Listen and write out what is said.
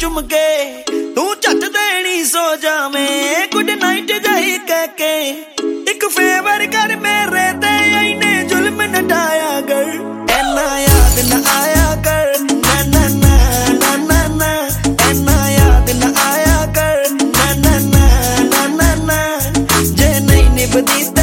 चुम के तू झट देनी सो जावे गुड नाइट जाही कह के एक फेवर कर मेरे ते इने जुल्म न ढाया कर ऐना याद न आया कर ना ना ना ना ना ना ऐना याद न आया कर ना ना ना ना ना ना जे नहीं निभदी